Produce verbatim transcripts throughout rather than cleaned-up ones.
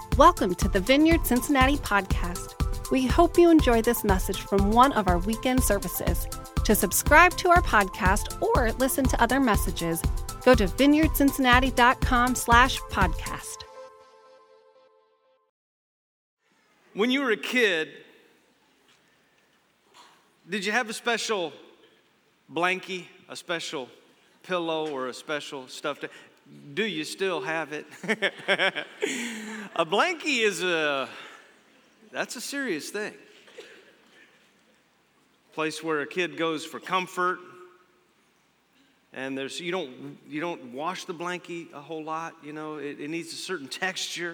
Welcome to the Vineyard Cincinnati podcast. We hope you enjoy this message from one of our weekend services. To subscribe to our podcast or listen to other messages, go to vineyardcincinnati.com slash podcast. When you were a kid, did you have a special blankie, a special pillow, or a special stuffed? Do you still have it? A blankie is a, that's a serious thing. Place where a kid goes for comfort, and there's you don't you don't wash the blankie a whole lot. You know, it, it needs a certain texture.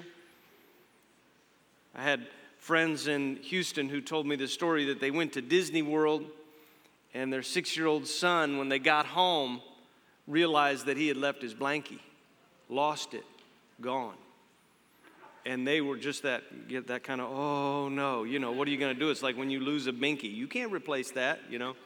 I had friends in Houston who told me the story that they went to Disney World, and their six-year-old son, when they got home, realized that he had left his blankie, lost it, gone. And they were just that, get that kind of, oh no, you know, what are you going to do? It's like when you lose a binky. You can't replace that, you know.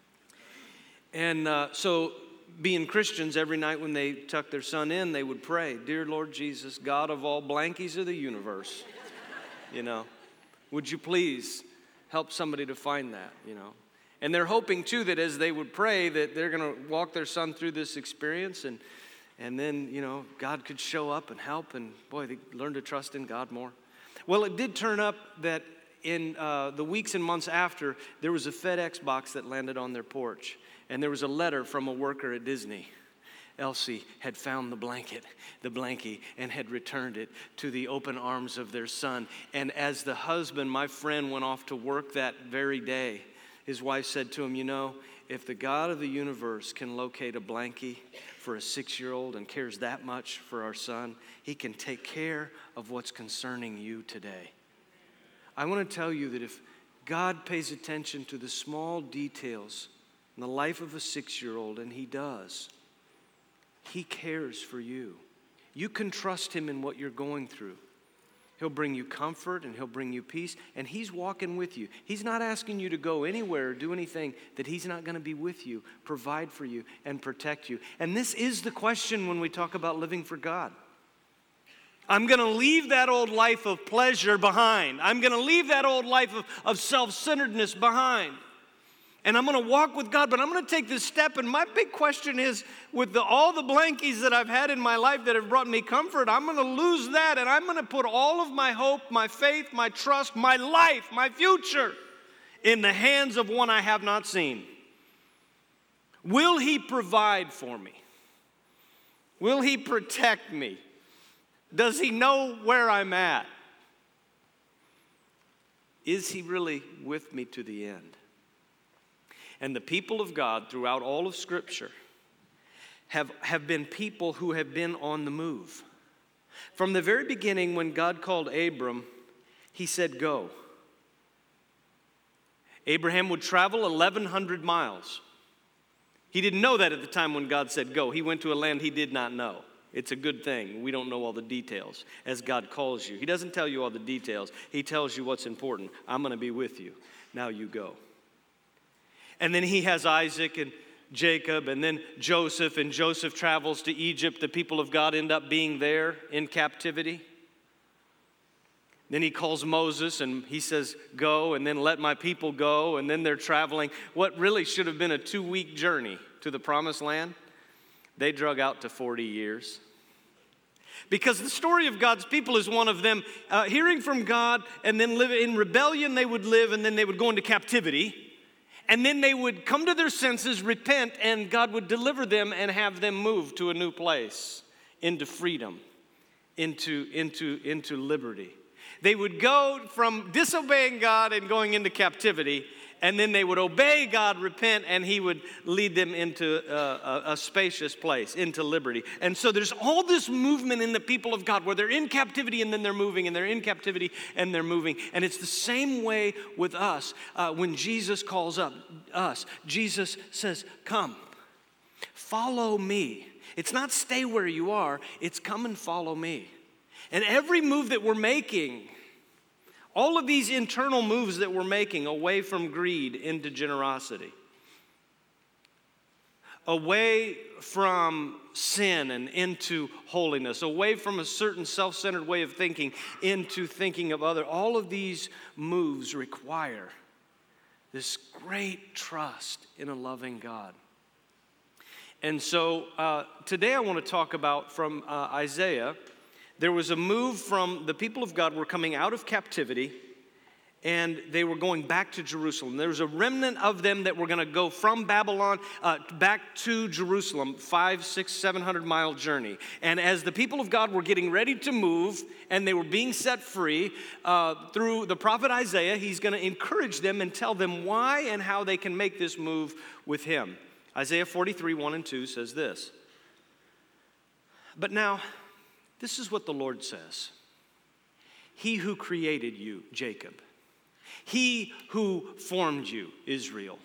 And uh, so being Christians, every night when they tucked their son in, they would pray, "Dear Lord Jesus, God of all blankies of the universe, you know, would you please help somebody to find that, you know." And they're hoping, too, that as they would pray, that they're going to walk their son through this experience, and and then, you know, God could show up and help, and, boy, they learn to trust in God more. Well, it did turn up that in uh, the weeks and months after, there was a FedEx box that landed on their porch, and there was a letter from a worker at Disney. Elsie had found the blanket, the blankie, and had returned it to the open arms of their son. And as the husband, my friend, went off to work that very day, his wife said to him, "You know, if the God of the universe can locate a blankie for a six-year-old and cares that much for our son, he can take care of what's concerning you today." I want to tell you that if God pays attention to the small details in the life of a six-year-old, and he does, he cares for you. You can trust him in what you're going through. He'll bring you comfort, and he'll bring you peace, and he's walking with you. He's not asking you to go anywhere or do anything that he's not going to be with you, provide for you, and protect you. And this is the question when we talk about living for God. I'm going to leave that old life of pleasure behind. I'm going to leave that old life of, of self-centeredness behind. And I'm going to walk with God, but I'm going to take this step. And my big question is, with the, all the blankies that I've had in my life that have brought me comfort, I'm going to lose that, and I'm going to put all of my hope, my faith, my trust, my life, my future in the hands of one I have not seen. Will he provide for me? Will he protect me? Does he know where I'm at? Is he really with me to the end? And the people of God throughout all of Scripture have, have been people who have been on the move. From the very beginning, when God called Abram, he said, "Go." Abraham would travel eleven hundred miles. He didn't know that at the time when God said, "Go." He went to a land he did not know. It's a good thing. We don't know all the details as God calls you. He doesn't tell you all the details. He tells you what's important. I'm going to be with you. Now you go. And then he has Isaac and Jacob, and then Joseph, and Joseph travels to Egypt. The people of God end up being there in captivity. Then he calls Moses, and he says, "Go," and then "Let my people go." And then they're traveling what really should have been a two-week journey to the promised land. They drug out to forty years. Because the story of God's people is one of them uh, hearing from God, and then live in rebellion they would live, and then they would go into captivity. And then they would come to their senses, repent, and God would deliver them and have them move to a new place, into freedom, into, into, into liberty. They would go from disobeying God and going into captivity, and then they would obey God, repent, and he would lead them into a, a, a spacious place, into liberty. And so there's all this movement in the people of God where they're in captivity and then they're moving, and they're in captivity and they're moving. And it's the same way with us. Uh, when Jesus calls up us, Jesus says, "Come, follow me." It's not stay where you are, it's come and follow me. And every move that we're making, all of these internal moves that we're making away from greed into generosity, away from sin and into holiness, away from a certain self-centered way of thinking into thinking of other. All of these moves require this great trust in a loving God. And so uh, today I want to talk about from uh, Isaiah. There was a move from the people of God were coming out of captivity, and they were going back to Jerusalem. There was a remnant of them that were going to go from Babylon uh, back to Jerusalem, five, six, seven hundred mile journey. And as the people of God were getting ready to move, and they were being set free uh, through the prophet Isaiah, he's going to encourage them and tell them why and how they can make this move with him. Isaiah forty-three, one and two says this. But now, this is what the Lord says. He who created you, Jacob, he who formed you, Israel,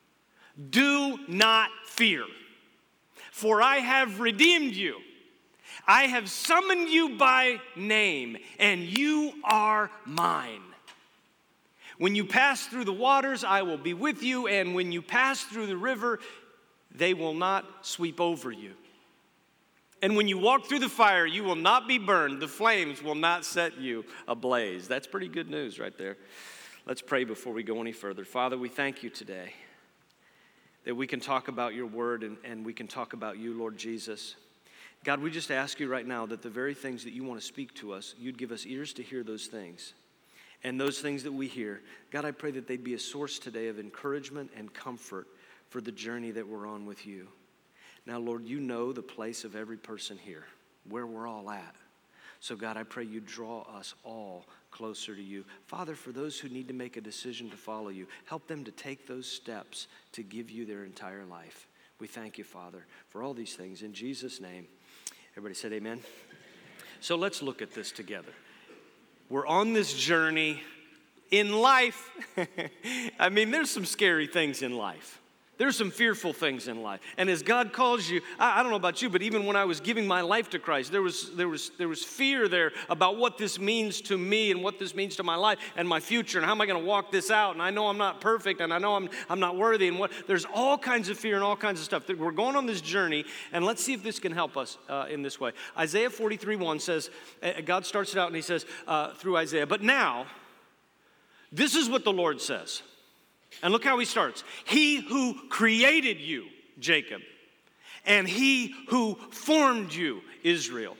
do not fear, for I have redeemed you. I have summoned you by name, and you are mine. When you pass through the waters, I will be with you, and when you pass through the river, they will not sweep over you. And when you walk through the fire, you will not be burned. The flames will not set you ablaze. That's pretty good news right there. Let's pray before we go any further. Father, we thank you today that we can talk about your word and, and we can talk about you, Lord Jesus. God, we just ask you right now that the very things that you want to speak to us, you'd give us ears to hear those things. And those things that we hear, God, I pray that they'd be a source today of encouragement and comfort for the journey that we're on with you. Now, Lord, you know the place of every person here, where we're all at. So, God, I pray you draw us all closer to you. Father, for those who need to make a decision to follow you, help them to take those steps to give you their entire life. We thank you, Father, for all these things. In Jesus' name, everybody said amen. So let's look at this together. We're on this journey in life. I mean, there's some scary things in life. There's some fearful things in life. And as God calls you, I, I don't know about you, but even when I was giving my life to Christ, there was, there was, there was fear there about what this means to me and what this means to my life and my future and how am I going to walk this out. And I know I'm not perfect and I know I'm, I'm not worthy. And what there's all kinds of fear and all kinds of stuff. We're going on this journey, and let's see if this can help us uh, in this way. Isaiah forty-three, one says, uh, God starts it out and he says uh, through Isaiah, but now, this is what the Lord says. And look how he starts. He who created you, Jacob, and he who formed you, Israel.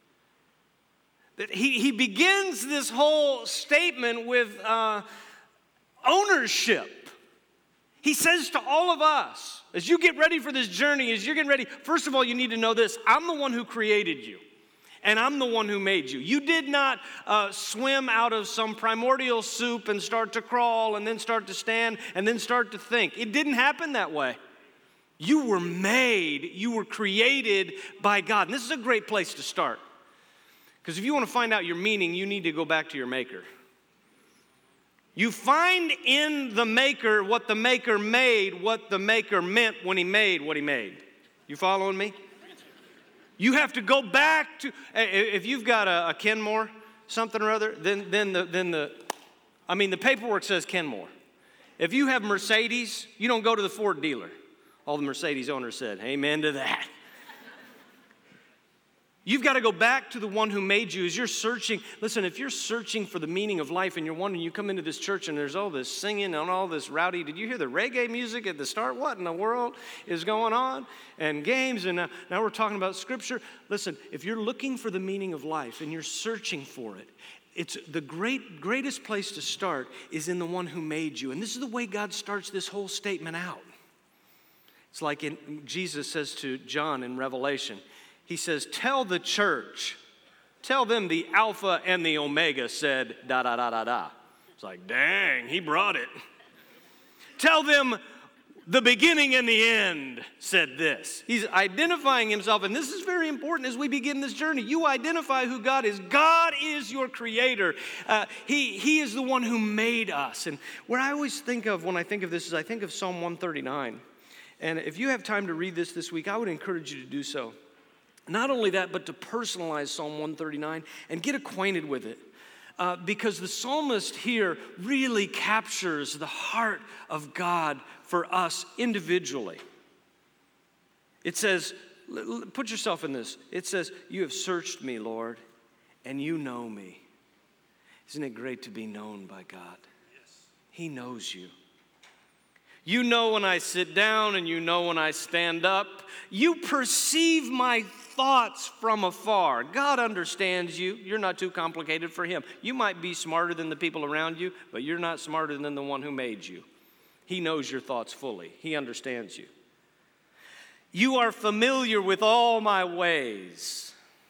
He, he begins this whole statement with uh, ownership. He says to all of us, as you get ready for this journey, as you're getting ready, first of all, you need to know this. I'm the one who created you. And I'm the one who made you. You did not uh, swim out of some primordial soup and start to crawl and then start to stand and then start to think. It didn't happen that way. You were made, you were created by God. And this is a great place to start. Because if you want to find out your meaning, you need to go back to your maker. You find in the maker what the maker made, what the maker meant when he made what he made. You following me? You have to go back to, if you've got a, a Kenmore, something or other, then, then, the, then the, I mean, the paperwork says Kenmore. If you have Mercedes, you don't go to the Ford dealer. All the Mercedes owners said, amen to that. You've got to go back to the one who made you. As you're searching, listen, if you're searching for the meaning of life and you're wondering, you come into this church and there's all this singing and all this rowdy. Did you hear the reggae music at the start? What in the world is going on? And games, and now, now we're talking about scripture. Listen, if you're looking for the meaning of life and you're searching for it, it's the great, greatest place to start is in the one who made you. And this is the way God starts this whole statement out. It's like in, Jesus says to John in Revelation, he says, tell the church, tell them the Alpha and the Omega said da da da da da. It's like, dang, he brought it. Tell them the beginning and the end said this. He's identifying himself, and this is very important as we begin this journey. You identify who God is. God is your creator. Uh, he, he is the one who made us. And where I always think of when I think of this is I think of Psalm one thirty-nine. And if you have time to read this this week, I would encourage you to do so. Not only that, but to personalize Psalm one thirty-nine and get acquainted with it. Uh, because the psalmist here really captures the heart of God for us individually. It says, put yourself in this. It says, you have searched me, Lord, and you know me. Isn't it great to be known by God? Yes. He knows you. You know when I sit down and you know when I stand up. You perceive my thoughts from afar. God understands you. You're not too complicated for him. You might be smarter than the people around you, but you're not smarter than the one who made you. He knows your thoughts fully. He understands you. You are familiar with all my ways.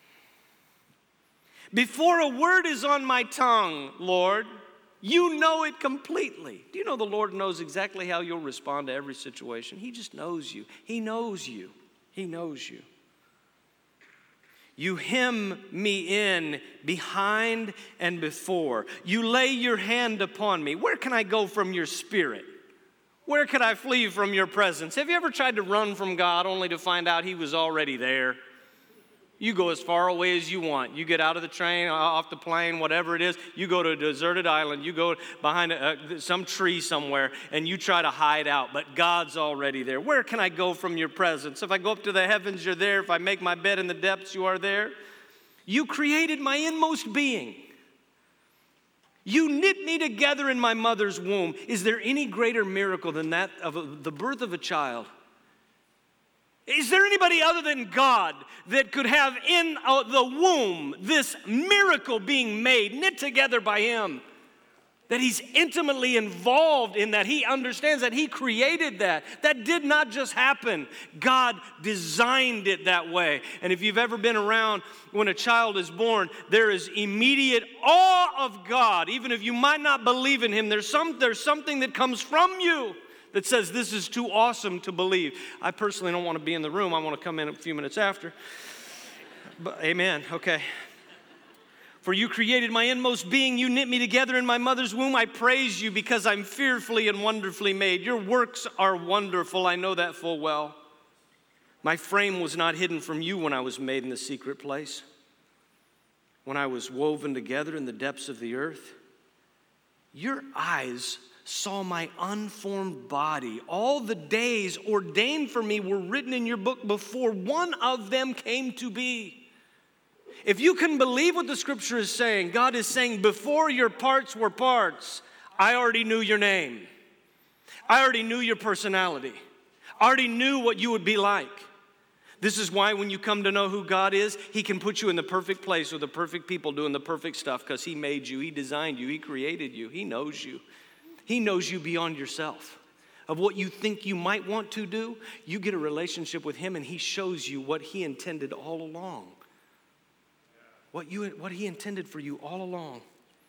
Before a word is on my tongue, Lord, you know it completely. Do you know the Lord knows exactly how you'll respond to every situation? He just knows you. He knows you. He knows you. You hem me in behind and before. You lay your hand upon me. Where can I go from your spirit? Where could I flee from your presence? Have you ever tried to run from God only to find out he was already there? You go as far away as you want. You get out of the train, off the plane, whatever it is. You go to a deserted island. You go behind a, some tree somewhere, and you try to hide out. But God's already there. Where can I go from your presence? If I go up to the heavens, you're there. If I make my bed in the depths, you are there. You created my inmost being. You knit me together in my mother's womb. Is there any greater miracle than that of a, the birth of a child? Is there anybody other than God that could have in uh, the womb this miracle being made, knit together by him? That he's intimately involved in that. He understands that he created that. That did not just happen. God designed it that way. And if you've ever been around when a child is born, there is immediate awe of God. Even if you might not believe in him, there's some there's something that comes from you that says this is too awesome to believe. I personally don't want to be in the room. I want to come in a few minutes after. But amen. Okay. For you created my inmost being. You knit me together in my mother's womb. I praise you because I'm fearfully and wonderfully made. Your works are wonderful. I know that full well. My frame was not hidden from you when I was made in the secret place, when I was woven together in the depths of the earth. Your eyes saw my unformed body. All the days ordained for me were written in your book before one of them came to be. If you can believe what the scripture is saying, God is saying, before your parts were parts, I already knew your name. I already knew your personality. I already knew what you would be like. This is why when you come to know who God is, he can put you in the perfect place with the perfect people doing the perfect stuff because he made you, he designed you, he created you, he knows you. He knows you beyond yourself. Of what you think you might want to do, you get a relationship with him and he shows you what he intended all along. What, you, what he intended for you all along.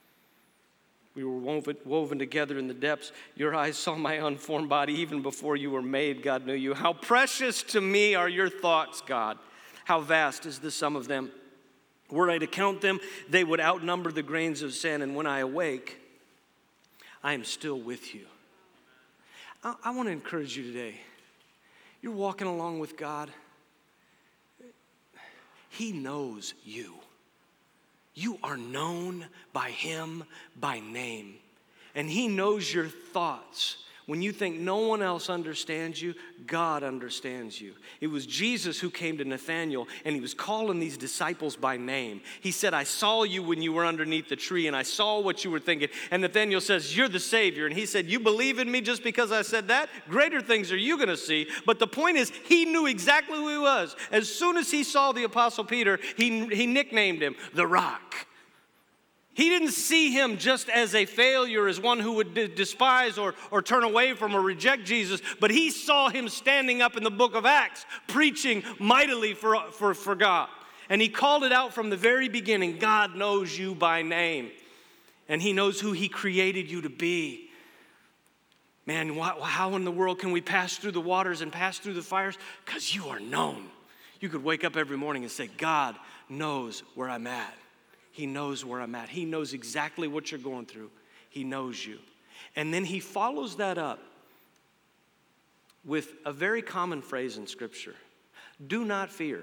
We were woven, woven together in the depths. Your eyes saw my unformed body. Even before you were made, God knew you. How precious to me are your thoughts, God. How vast is the sum of them. Were I to count them, they would outnumber the grains of sand. And when I awake, I am still with you. I, I want to encourage you today. You're walking along with God. He knows you. You are known by him by name. And he knows your thoughts. When you think no one else understands you, God understands you. It was Jesus who came to Nathanael, and he was calling these disciples by name. He said, I saw you when you were underneath the tree, and I saw what you were thinking. And Nathanael says, you're the Savior. And he said, you believe in me just because I said that? Greater things are you going to see. But the point is, he knew exactly who he was. As soon as he saw the Apostle Peter, he, he nicknamed him the Rock. He didn't see him just as a failure, as one who would d- despise or, or turn away from or reject Jesus, but he saw him standing up in the book of Acts, preaching mightily for, for, for God. And he called it out from the very beginning, God knows you by name, and he knows who he created you to be. Man, wh- how in the world can we pass through the waters and pass through the fires? Because you are known. You could wake up every morning and say, God knows where I'm at. He knows where I'm at. He knows exactly what you're going through. He knows you. And then he follows that up with a very common phrase in Scripture. Do not fear.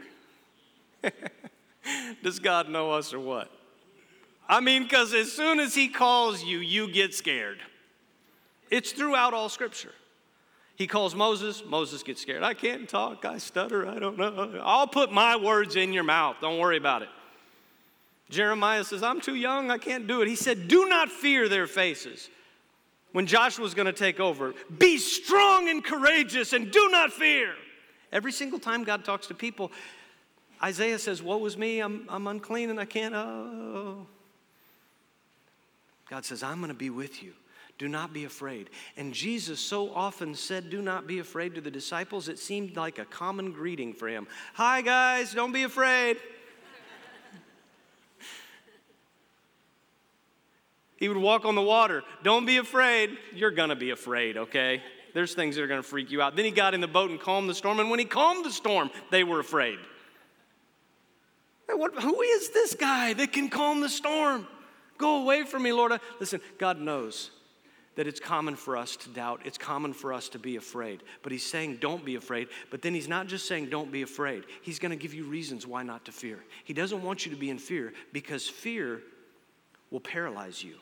Does God know us or what? I mean, because as soon as he calls you, you get scared. It's throughout all Scripture. He calls Moses. Moses gets scared. I can't talk. I stutter. I don't know. I'll put my words in your mouth. Don't worry about it. Jeremiah says, I'm too young. I can't do it. He said, do not fear their faces. When Joshua was going to take over, be strong and courageous and do not fear. Every single time God talks to people, Isaiah says, woe is me. I'm, I'm unclean and I can't. Oh. God says, I'm going to be with you. Do not be afraid. And Jesus so often said, do not be afraid to the disciples. It seemed like a common greeting for him. Hi, guys, don't be afraid. He would walk on the water. Don't be afraid. You're going to be afraid, okay? There's things that are going to freak you out. Then he got in the boat and calmed the storm. And when he calmed the storm, they were afraid. What, who is this guy that can calm the storm? Go away from me, Lord. Listen, God knows that it's common for us to doubt. It's common for us to be afraid. But he's saying don't be afraid. But then he's not just saying don't be afraid. He's going to give you reasons why not to fear. He doesn't want you to be in fear because fear will paralyze you.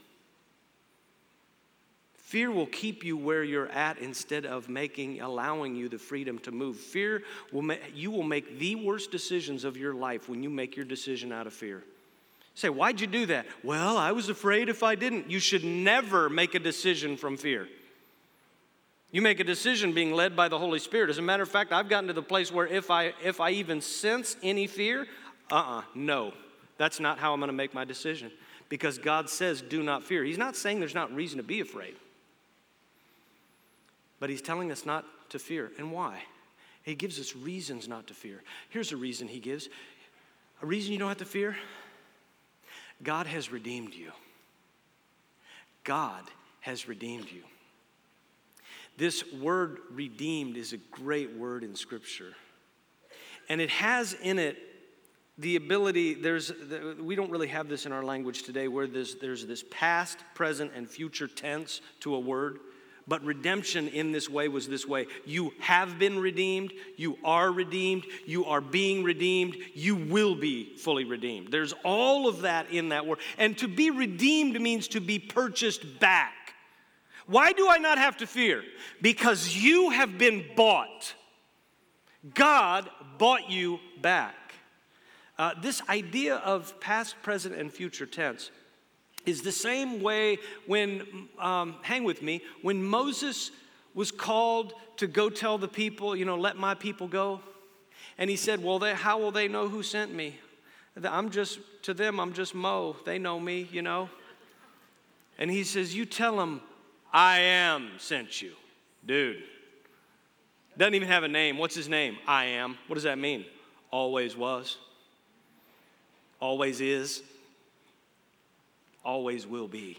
Fear will keep you where you're at instead of making, allowing you the freedom to move. Fear will make, you will make the worst decisions of your life when you make your decision out of fear. Say, why'd you do that? Well, I was afraid if I didn't. You should never make a decision from fear. You make a decision being led by the Holy Spirit. As a matter of fact, I've gotten to the place where if I if I even sense any fear, uh-uh, no. That's not how I'm going to make my decision. Because God says, do not fear. He's not saying there's not reason to be afraid. But he's telling us not to fear. And why? He gives us reasons not to fear. Here's a reason he gives. A reason you don't have to fear. God has redeemed you. God has redeemed you. This word redeemed is a great word in Scripture. And it has in it the ability, there's, we don't really have this in our language today where there's, there's this past, present, and future tense to a word. But redemption in this way was this way. You have been redeemed. You are redeemed. You are being redeemed. You will be fully redeemed. There's all of that in that word. And to be redeemed means to be purchased back. Why do I not have to fear? Because you have been bought. God bought you back. Uh, this idea of past, present, and future tense is the same way when, um, hang with me, when Moses was called to go tell the people, you know, let my people go. And he said, well, they, how will they know who sent me? I'm just, to them, I'm just Mo. They know me, you know. And he says, you tell them, I am sent you. Dude. Doesn't even have a name. What's his name? I am. What does that mean? Always was. Always is. Always will be.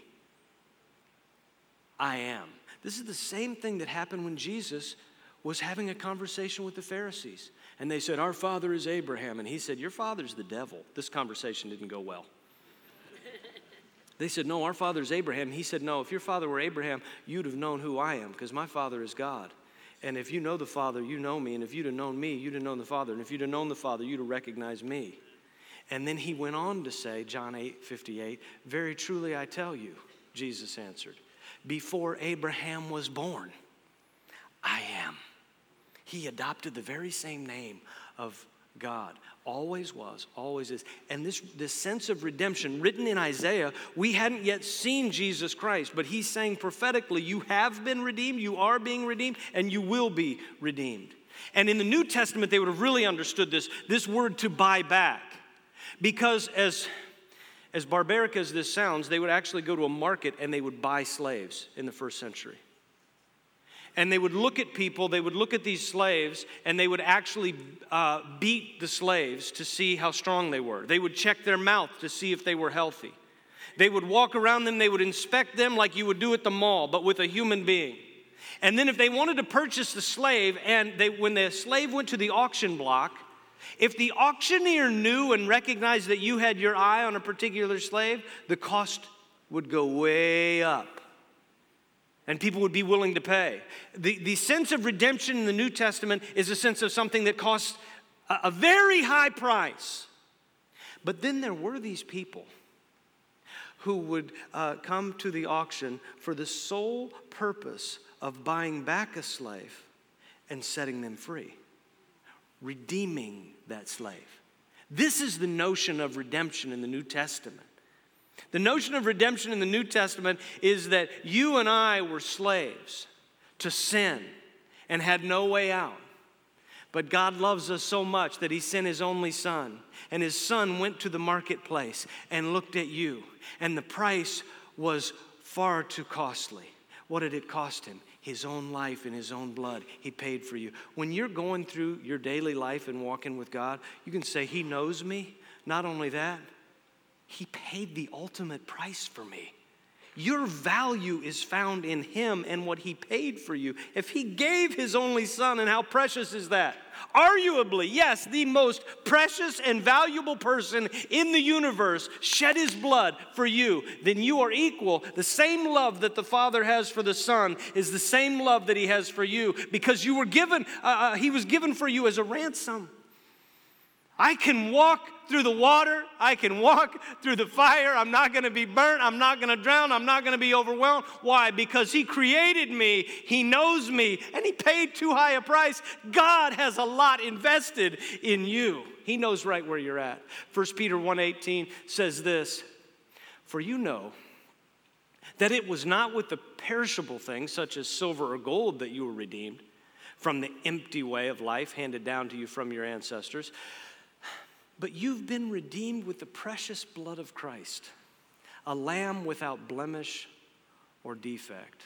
I am. This is the same thing that happened when Jesus was having a conversation with the Pharisees. And they said, our father is Abraham. And he said, your father's the devil. This conversation didn't go well. They said, no, our father is Abraham. He said, no, if your father were Abraham, you'd have known who I am because my father is God. And if you know the Father, you know me. And if you'd have known me, you'd have known the Father. And if you'd have known the Father, you'd have recognized me. And then he went on to say, John eight fifty-eight, very truly I tell you, Jesus answered, before Abraham was born, I am. He adopted the very same name of God. Always was, always is. And this, this sense of redemption written in Isaiah, we hadn't yet seen Jesus Christ, but he's saying prophetically, you have been redeemed, you are being redeemed, and you will be redeemed. And in the New Testament, they would have really understood this, this word to buy back. Because as, as barbaric as this sounds, they would actually go to a market and they would buy slaves in the first century. And they would look at people, they would look at these slaves, and they would actually uh, beat the slaves to see how strong they were. They would check their mouth to see if they were healthy. They would walk around them, they would inspect them like you would do at the mall, but with a human being. And then if they wanted to purchase the slave, and they, when the slave went to the auction block, if the auctioneer knew and recognized that you had your eye on a particular slave, the cost would go way up. And people would be willing to pay. The, the sense of redemption in the New Testament is a sense of something that costs a, a very high price. But then there were these people who would uh, come to the auction for the sole purpose of buying back a slave and setting them free, redeeming that slave. This is the notion of redemption in the New Testament. The notion of redemption in the New Testament is that you and I were slaves to sin and had no way out. But God loves us so much that he sent his only son. And his son went to the marketplace and looked at you. And the price was far too costly. What did it cost him? His own life and his own blood. He paid for you. When you're going through your daily life and walking with God, you can say, he knows me. Not only that, he paid the ultimate price for me. Your value is found in him and what he paid for you. If he gave his only son, and how precious is that? Arguably, yes, the most precious and valuable person in the universe shed his blood for you, then you are equal. The same love that the Father has for the Son is the same love that he has for you, because you were given, uh, uh, he was given for you as a ransom. I can walk through the water. I can walk through the fire. I'm not going to be burnt. I'm not going to drown. I'm not going to be overwhelmed. Why? Because he created me. He knows me. And he paid too high a price. God has a lot invested in you. He knows right where you're at. First Peter one eighteen says this, for you know that it was not with the perishable things such as silver or gold that you were redeemed from the empty way of life handed down to you from your ancestors, but you've been redeemed with the precious blood of Christ, a lamb without blemish or defect.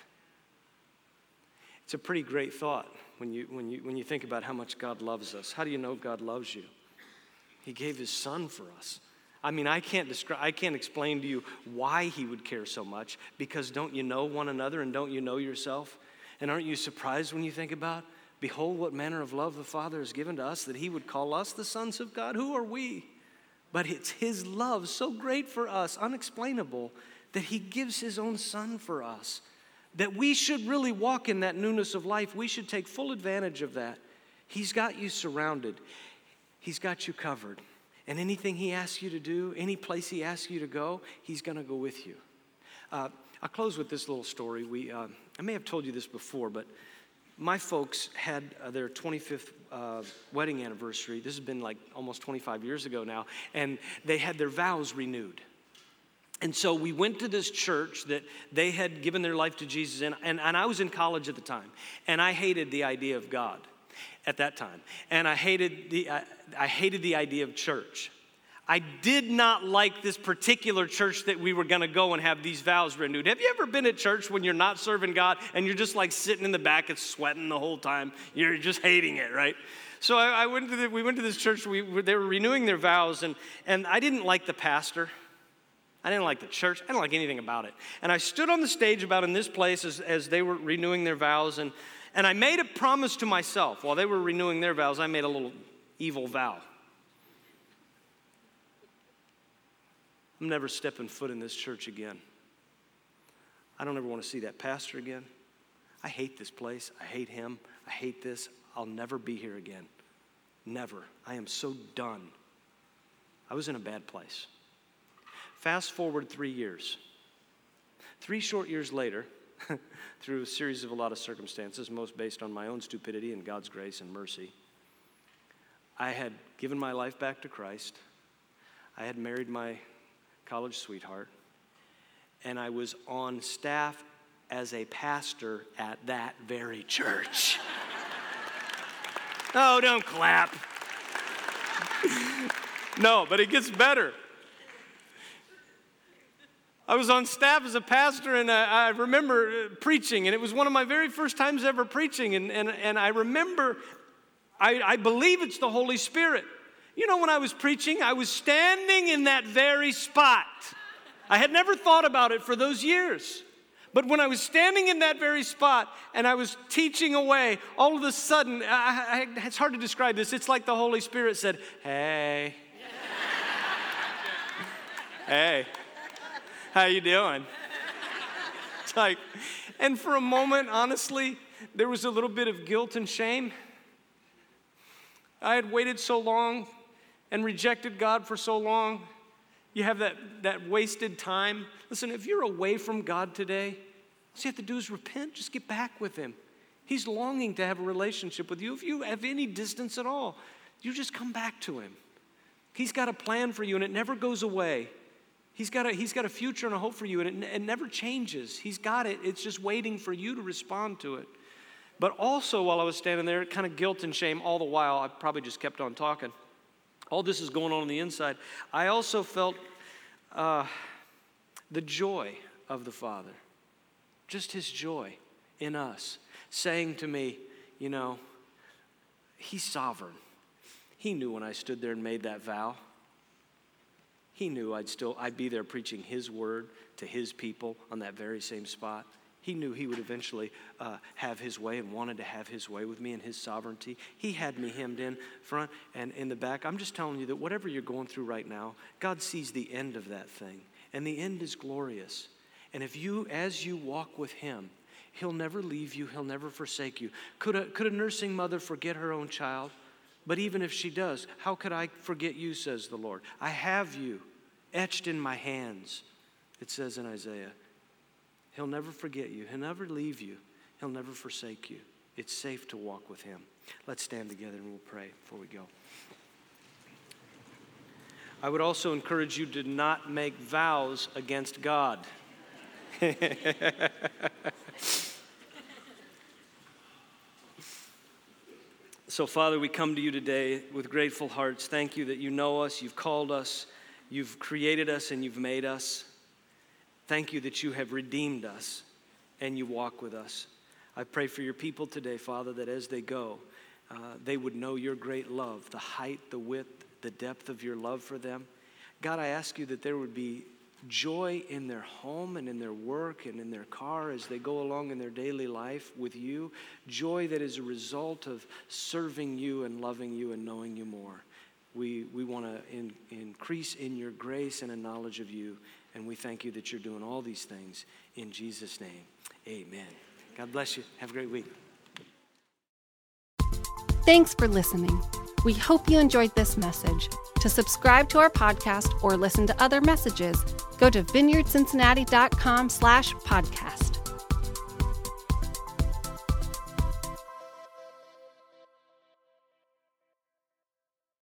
It's a pretty great thought when you, when you, when you think about how much God loves us. How do you know God loves you? He gave his son for us. I mean, I can't describe, I can't explain to you why he would care so much, because don't you know one another and don't you know yourself? And aren't you surprised when you think about, behold, what manner of love the Father has given to us, that he would call us the sons of God. Who are we? But it's his love so great for us, unexplainable, that he gives his own son for us. That we should really walk in that newness of life. We should take full advantage of that. He's got you surrounded. He's got you covered. And anything he asks you to do, any place he asks you to go, he's going to go with you. Uh, I'll close with this little story. We, uh, I may have told you this before, but my folks had uh, their twenty-fifth uh, wedding anniversary. This has been like almost twenty-five years ago now. And they had their vows renewed. And so we went to this church that they had given their life to Jesus in. And, and I was in college at the time. And I hated the idea of God at that time. And I hated the, uh, I hated the idea of church. I did not like this particular church that we were going to go and have these vows renewed. Have you ever been at church when you're not serving God and you're just like sitting in the back and sweating the whole time? You're just hating it, right? So I, I went to the, we went to this church. We, they were renewing their vows, and, and I didn't like the pastor. I didn't like the church. I didn't like anything about it. And I stood on the stage about in this place as, as they were renewing their vows, and, and I made a promise to myself. While they were renewing their vows, I made a little evil vow. I'm never stepping foot in this church again. I don't ever want to see that pastor again. I hate this place. I hate him. I hate this. I'll never be here again. Never. I am so done. I was in a bad place. Fast forward three years. Three short years later, through a series of a lot of circumstances, most based on my own stupidity and God's grace and mercy, I had given my life back to Christ. I had married my college sweetheart, and I was on staff as a pastor at that very church. Oh, don't clap. No, but it gets better. I was on staff as a pastor, and I, I remember preaching, and it was one of my very first times ever preaching, and, and, and I remember, I, I believe it's the Holy Spirit. You know, when I was preaching, I was standing in that very spot. I had never thought about it for those years. But when I was standing in that very spot and I was teaching away, all of a sudden, I, I, it's hard to describe this. It's like the Holy Spirit said, hey. Hey, how you doing? It's like, and for a moment, honestly, there was a little bit of guilt and shame. I had waited so long and rejected God for so long. You have that, that wasted time. Listen, if you're away from God today, I'll you have to do is repent. Just get back with him. He's longing to have a relationship with you. If you have any distance at all, you just come back to him. He's got a plan for you, and it never goes away. He's got a, he's got a future and a hope for you, and it, it never changes. He's got it. It's just waiting for you to respond to it. But also, while I was standing there, kind of guilt and shame all the while, I probably just kept on talking. All this is going on on the inside. I also felt uh, the joy of the Father, just his joy in us, saying to me, you know, he's sovereign. He knew when I stood there and made that vow. He knew I'd still, I'd be there preaching his word to his people on that very same spot. He knew he would eventually uh, have his way and wanted to have his way with me and his sovereignty. He had me hemmed in front and in the back. I'm just telling you that whatever you're going through right now, God sees the end of that thing. And the end is glorious. And if you, as you walk with him, he'll never leave you. He'll never forsake you. Could a, could a nursing mother forget her own child? But even if she does, how could I forget you, says the Lord? I have you etched in my hands, it says in Isaiah. He'll never forget you. He'll never leave you. He'll never forsake you. It's safe to walk with him. Let's stand together and we'll pray before we go. I would also encourage you to not make vows against God. So, Father, we come to you today with grateful hearts. Thank you that you know us, you've called us, you've created us, and you've made us. Thank you that you have redeemed us and you walk with us. I pray for your people today, Father, that as they go, uh, they would know your great love, the height, the width, the depth of your love for them. God, I ask you that there would be joy in their home and in their work and in their car as they go along in their daily life with you. Joy that is a result of serving you and loving you and knowing you more. We, we want to in, increase in your grace and a knowledge of you. And we thank you that you're doing all these things in Jesus' name. Amen. God bless you. Have a great week. Thanks for listening. We hope you enjoyed this message. To subscribe to our podcast or listen to other messages, go to vineyard cincinnati dot com slash podcast.